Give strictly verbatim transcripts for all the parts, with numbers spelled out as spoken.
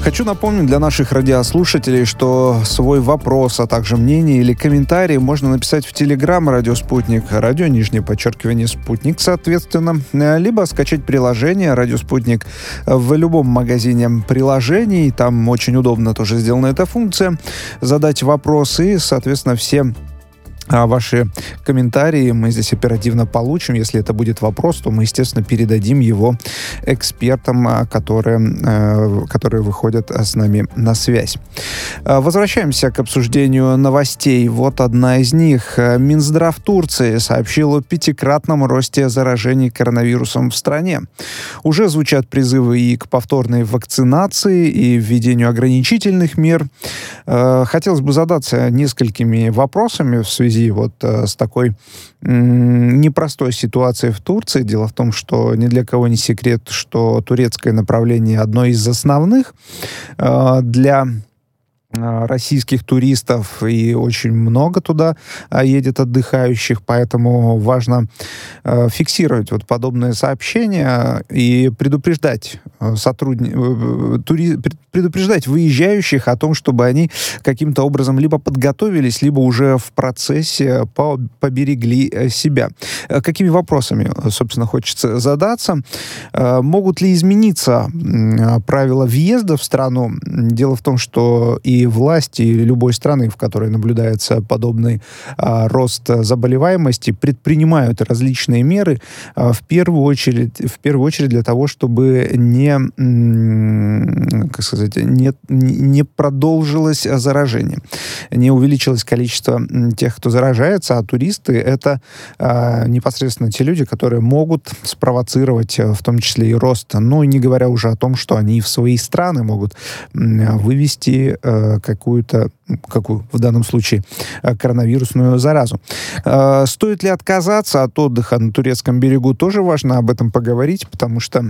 Хочу напомнить для наших радиослушателей, что свой вопрос, а также мнение или комментарий можно написать в Телеграм «Радио Спутник», радио, нижнее подчеркивание, «Спутник», соответственно, либо скачать приложение «Радио Спутник» в любом магазине приложений. Там очень удобно тоже сделана эта функция. Задать вопросы и, соответственно, все А ваши комментарии мы здесь оперативно получим. Если это будет вопрос, то мы, естественно, передадим его экспертам, которые, которые выходят с нами на связь. Возвращаемся к обсуждению новостей. Вот одна из них. Минздрав Турции сообщил о пятикратном росте заражений коронавирусом в стране. Уже звучат призывы и к повторной вакцинации, и введению ограничительных мер. Хотелось бы задаться несколькими вопросами в связи вот э, с такой м- непростой ситуацией в Турции. Дело в том, что ни для кого не секрет, что турецкое направление одно из основных э, для российских туристов, и очень много туда едет отдыхающих, поэтому важно э, фиксировать вот подобные сообщения и предупреждать сотрудни... тури... предупреждать выезжающих о том, чтобы они каким-то образом либо подготовились, либо уже в процессе по... поберегли себя. Какими вопросами, собственно, хочется задаться? Могут ли измениться правила въезда в страну? Дело в том, что и власти любой страны, в которой наблюдается подобный а, рост заболеваемости, предпринимают различные меры а, в первую очередь, в первую очередь для того, чтобы не, м, как сказать, не, не продолжилось заражение, не увеличилось количество тех, кто заражается, а туристы — это а, непосредственно те люди, которые могут спровоцировать в том числе и рост, ну, не говоря уже о том, что они в свои страны могут вывести а, какую-то, какую в данном случае, коронавирусную заразу. Стоит ли отказаться от отдыха на турецком берегу? Тоже важно об этом поговорить, потому что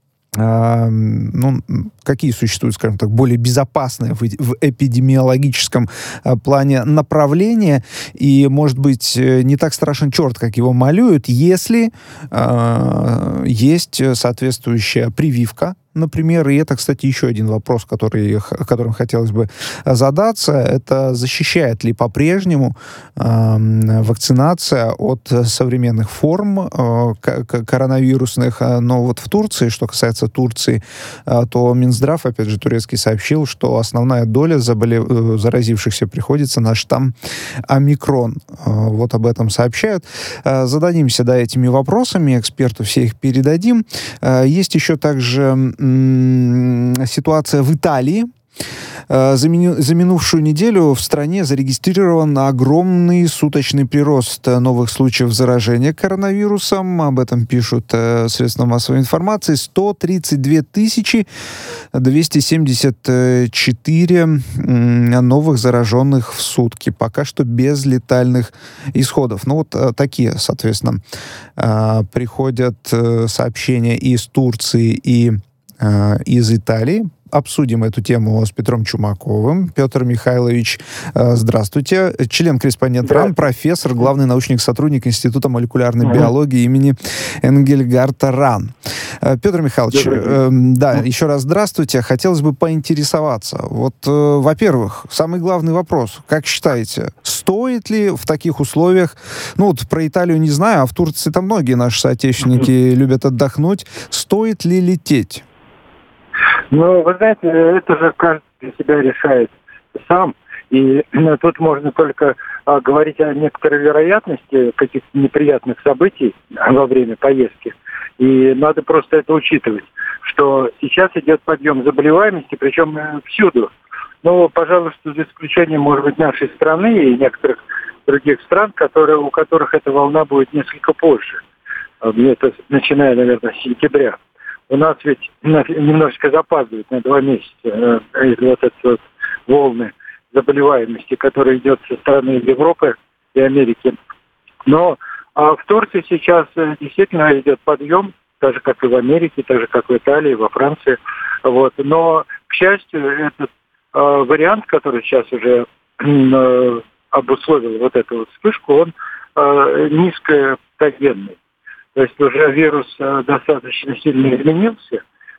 ну, какие существуют, скажем так, более безопасные в, в эпидемиологическом а, плане направления, и, может быть, не так страшен черт, как его малюют, если а, есть соответствующая прививка, например. И это, кстати, еще один вопрос, который, которым хотелось бы задаться. Это защищает ли по-прежнему э, вакцинация от современных форм э, коронавирусных? Но вот в Турции, что касается Турции, э, то Минздрав, опять же, турецкий, сообщил, что основная доля заболев... заразившихся приходится на штамм омикрон. Э, вот об этом сообщают. Э, зададимся, да, этими вопросами. Эксперту все их передадим. Э, есть еще также ситуация в Италии. За, мину, за минувшую неделю в стране зарегистрирован огромный суточный прирост новых случаев заражения коронавирусом. Об этом пишут э, средства массовой информации. сто тридцать две тысячи двести семьдесят четыре э, новых зараженных в сутки. Пока что без летальных исходов. Ну вот э, такие, соответственно, э, приходят э, сообщения из Турции и э, из Италии. Обсудим эту тему с Петром Чумаковым. Петр Михайлович, здравствуйте. Член-корреспондент РАН, профессор, главный научный сотрудник Института молекулярной биологии имени Энгельгарта РАН. Петр Михайлович, э, да, еще раз здравствуйте. Хотелось бы поинтересоваться. Вот, э, во-первых, самый главный вопрос. Как считаете, стоит ли в таких условиях, ну вот про Италию не знаю, а в Турции там многие наши соотечественники любят отдохнуть, стоит ли лететь? Ну, вы знаете, это же каждый для себя решает сам. И ну, тут можно только а, говорить о некоторой вероятности каких-то неприятных событий во время поездки. И надо просто это учитывать, что сейчас идет подъем заболеваемости, причем всюду. Ну, пожалуй, что за исключением, может быть, нашей страны и некоторых других стран, которые, у которых эта волна будет несколько позже. Это начиная, наверное, с сентября. У нас ведь немножечко запаздывает на два месяца э, из вот этой вот волны заболеваемости, которая идет со стороны Европы и Америки. Но а в Турции сейчас э, действительно идет подъем, так же, как и в Америке, так же, как в Италии, во Франции. Вот. Но, к счастью, этот э, вариант, который сейчас уже э, обусловил вот эту вот вспышку, он э, низкопатогенный. То есть уже вирус э, достаточно сильно изменился,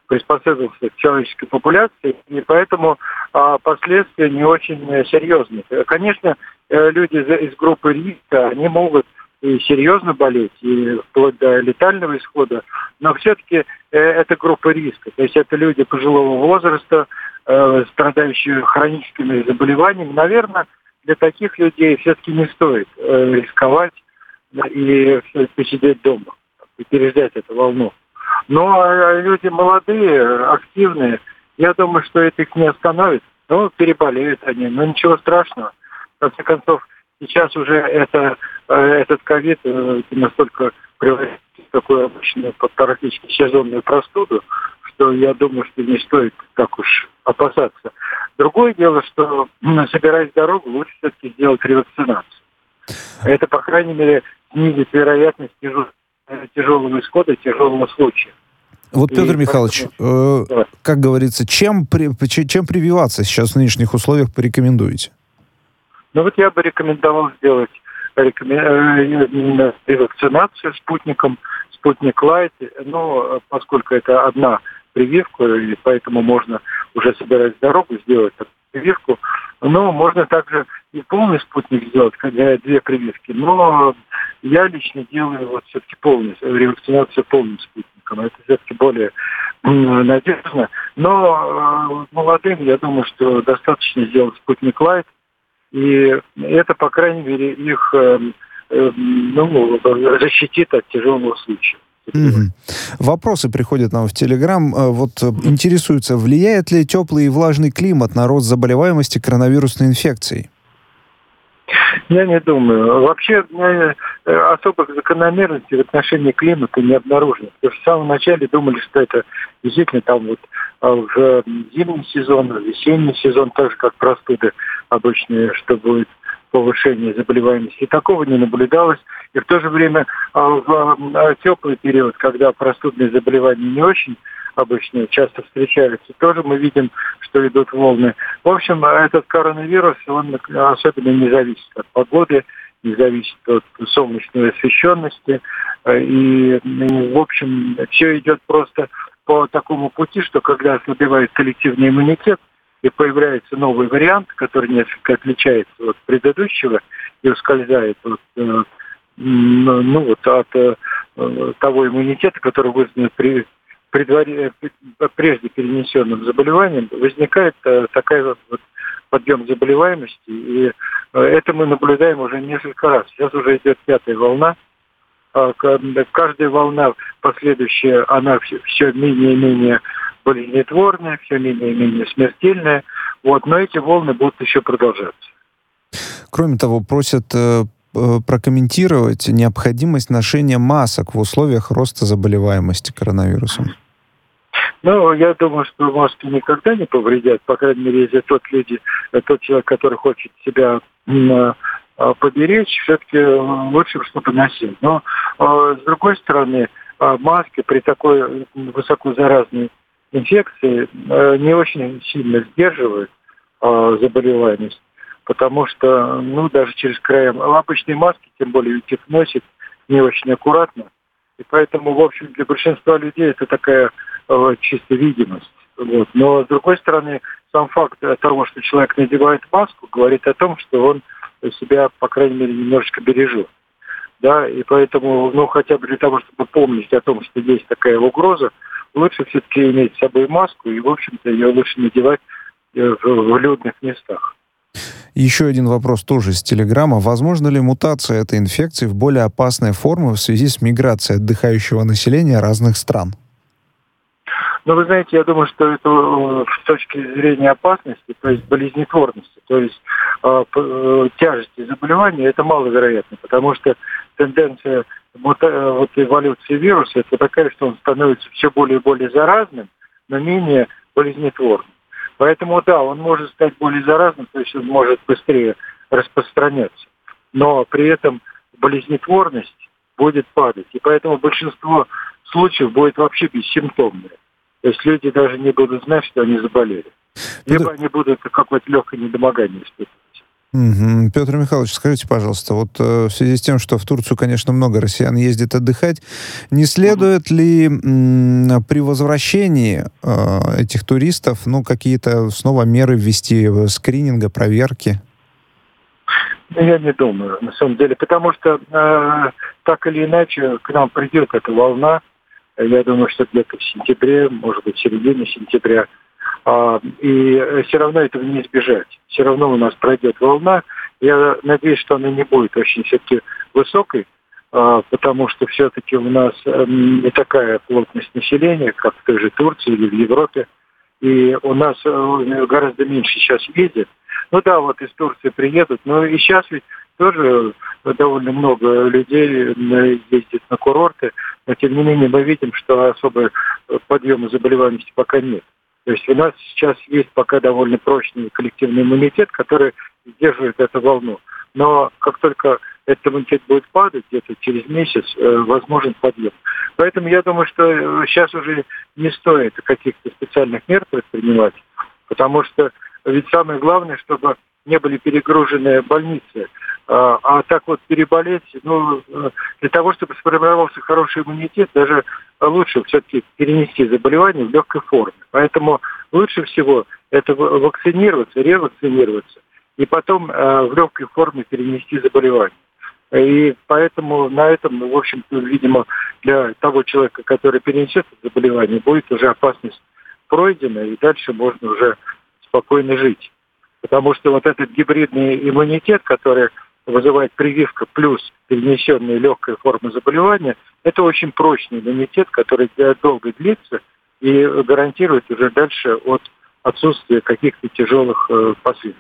приспособился к человеческой популяции, и поэтому а, последствия не очень серьезные. Конечно, люди из группы риска, они могут и серьезно болеть, и вплоть до летального исхода, но все-таки это группа риска. То есть это люди пожилого возраста, э, страдающие хроническими заболеваниями. Наверное, для таких людей все-таки не стоит э, рисковать и посидеть дома, и переждать эту волну. Но люди молодые, активные, я думаю, что это их не остановит. Ну, переболеют они, но ничего страшного. В конце концов, сейчас уже это, этот ковид настолько превратился в такую обычную, практически сезонную простуду, что я думаю, что не стоит так уж опасаться. Другое дело, что, собираясь в дорогу, лучше все-таки сделать ревакцинацию. Это, по крайней мере, снизит вероятность тяжелого, тяжелого исхода, тяжелого случая. Вот, Петр и Михайлович, поэтому, э, да. как говорится, чем, чем прививаться сейчас в нынешних условиях порекомендуете? Ну вот я бы рекомендовал сделать ревакцинацию спутником, спутник Лайт, но поскольку это одна прививка, и поэтому можно уже собираясь в дорогу сделать эту прививку, но можно также и полный спутник сделать, когда две прививки. Но я лично делаю вот все-таки полностью ревакцинацию полным спутником. Это все-таки более надежно. Но молодым, я думаю, что достаточно сделать спутник Лайт. И это, по крайней мере, их э, э, ну, защитит от тяжелого случая. Mm-hmm. Вопросы приходят нам в Телеграм. Вот интересуются, влияет ли теплый и влажный климат на рост заболеваемости коронавирусной инфекцией? Я не думаю. Вообще особых закономерностей в отношении климата не обнаружено. Потому что в самом начале думали, что это действительно там вот в зимний сезон, в весенний сезон, так же как простуды обычные, что будет повышение заболеваемости. И такого не наблюдалось. И в то же время в теплый период, когда простудные заболевания не очень обычно часто встречаются, тоже мы видим, что идут волны. В общем, этот коронавирус, он особенно не зависит от погоды, не зависит от солнечной освещенности. И, в общем, все идет просто по такому пути, что когда ослабевает коллективный иммунитет, и появляется новый вариант, который несколько отличается от предыдущего и ускользает от, ну, вот, от того иммунитета, который вызван при Предвари... прежде перенесенным заболеванием, возникает э, такая вот подъем заболеваемости, и э, это мы наблюдаем уже несколько раз. Сейчас уже идет пятая волна. Э, каждая волна последующая, она все, все менее и менее болезнетворная, все менее и менее смертельная. Вот, но эти волны будут еще продолжаться. Кроме того, просят э, прокомментировать необходимость ношения масок в условиях роста заболеваемости коронавирусом. Ну, я думаю, что маски никогда не повредят, по крайней мере, если тот, люди, тот человек, который хочет себя поберечь, все-таки лучше, чтобы носил. Но, с другой стороны, маски при такой высокозаразной инфекции не очень сильно сдерживают заболеваемость, потому что, ну, даже через края, обычные маски, тем более, их носят не очень аккуратно, и поэтому, в общем, для большинства людей это такая чисто видимость. Вот. Но, с другой стороны, сам факт того, что человек надевает маску, говорит о том, что он себя, по крайней мере, немножечко бережет. Да, и поэтому, ну, хотя бы для того, чтобы помнить о том, что есть такая угроза, лучше все-таки иметь с собой маску, и, в общем-то, ее лучше надевать в, в людных местах. Еще один вопрос тоже из Телеграма. Возможно ли мутация этой инфекции в более опасные формы в связи с миграцией отдыхающего населения разных стран? Ну, вы знаете, я думаю, что это с точки зрения опасности, то есть болезнетворности, то есть э, тяжести заболевания, это маловероятно, потому что тенденция вот, вот эволюции вируса это такая, что он становится все более и более заразным, но менее болезнетворным. Поэтому, да, он может стать более заразным, то есть он может быстрее распространяться, но при этом болезнетворность будет падать, и поэтому большинство случаев будет вообще бессимптомные. То есть люди даже не будут знать, что они заболели. Либо они будут какое-то легкое недомогание испытывать. Угу. Петр Михайлович, скажите, пожалуйста, вот э, в связи с тем, что в Турцию, конечно, много россиян ездит отдыхать, не следует ли м, при возвращении э, этих туристов, ну, какие-то снова меры ввести, скрининга, проверки? Я не думаю, на самом деле, потому что э, так или иначе к нам придет эта волна. Я думаю, что где-то в сентябре, может быть, в середине сентября. А, и все равно этого не избежать. Все равно у нас пройдет волна. Я надеюсь, что она не будет очень все-таки высокой, а, потому что все-таки у нас не такая плотность населения, как в той же Турции или в Европе. И у нас гораздо меньше сейчас ездит. Ну да, вот из Турции приедут, но и сейчас ведь тоже довольно много людей ездит на курорты, но тем не менее мы видим, что особого подъема заболеваемости пока нет. То есть у нас сейчас есть пока довольно прочный коллективный иммунитет, который сдерживает эту волну. Но как только этот иммунитет будет падать, где-то через месяц, возможен подъем. Поэтому я думаю, что сейчас уже не стоит каких-то специальных мер предпринимать, потому что ведь самое главное, чтобы не были перегружены больницы. А, а так вот переболеть, ну, для того, чтобы сформировался хороший иммунитет, даже лучше все-таки перенести заболевание в легкой форме. Поэтому лучше всего это вакцинироваться, ревакцинироваться, и потом а, в легкой форме перенести заболевание. И поэтому на этом, в общем-то, видимо, для того человека, который перенесет это заболевание, будет уже опасность пройдена, и дальше можно уже спокойно жить. Потому что вот этот гибридный иммунитет, который вызывает прививка плюс перенесенная легкая форма заболевания, это очень прочный иммунитет, который долго длится и гарантирует уже дальше от отсутствия каких-то тяжелых э, последствий.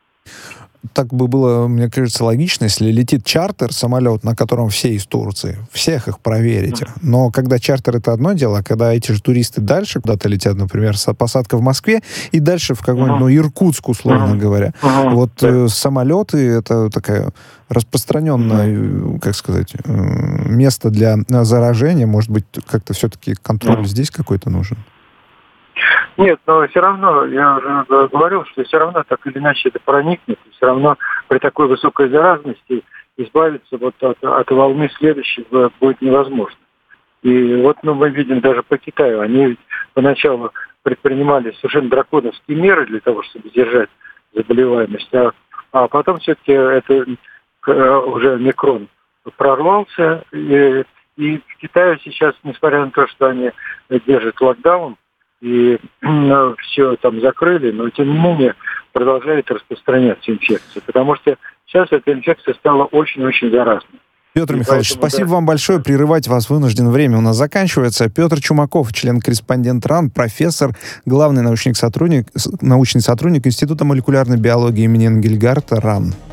Так бы было, мне кажется, логично, если летит чартер, самолет, на котором все из Турции, всех их проверите. Но когда чартер — это одно дело, а когда эти же туристы дальше куда-то летят, например, посадка в Москве, и дальше в какой-нибудь, ну, Иркутск, условно говоря. Вот э, самолеты — это такая распространенное, как сказать, э, место для заражения. Может быть, как-то все-таки контроль здесь какой-то нужен? Нет, но все равно, я уже говорил, что все равно так или иначе это проникнет, и все равно при такой высокой заразности избавиться вот от, от волны следующей будет невозможно. И вот ну, мы видим даже по Китаю, они ведь поначалу предпринимали совершенно драконовские меры для того, чтобы сдержать заболеваемость, а, а потом все-таки это уже микрон прорвался, и, и в Китае сейчас, несмотря на то, что они держат локдаун, и ну, все там закрыли, но тем не менее продолжает распространяться инфекция, потому что сейчас эта инфекция стала очень-очень заразной. Петр Михайлович, поэтому, спасибо да. вам большое. Прерывать вас вынужден. Время у нас заканчивается. Петр Чумаков, член-корреспондент РАН, профессор, главный научный сотрудник, научный сотрудник Института молекулярной биологии имени Энгельгарта РАН.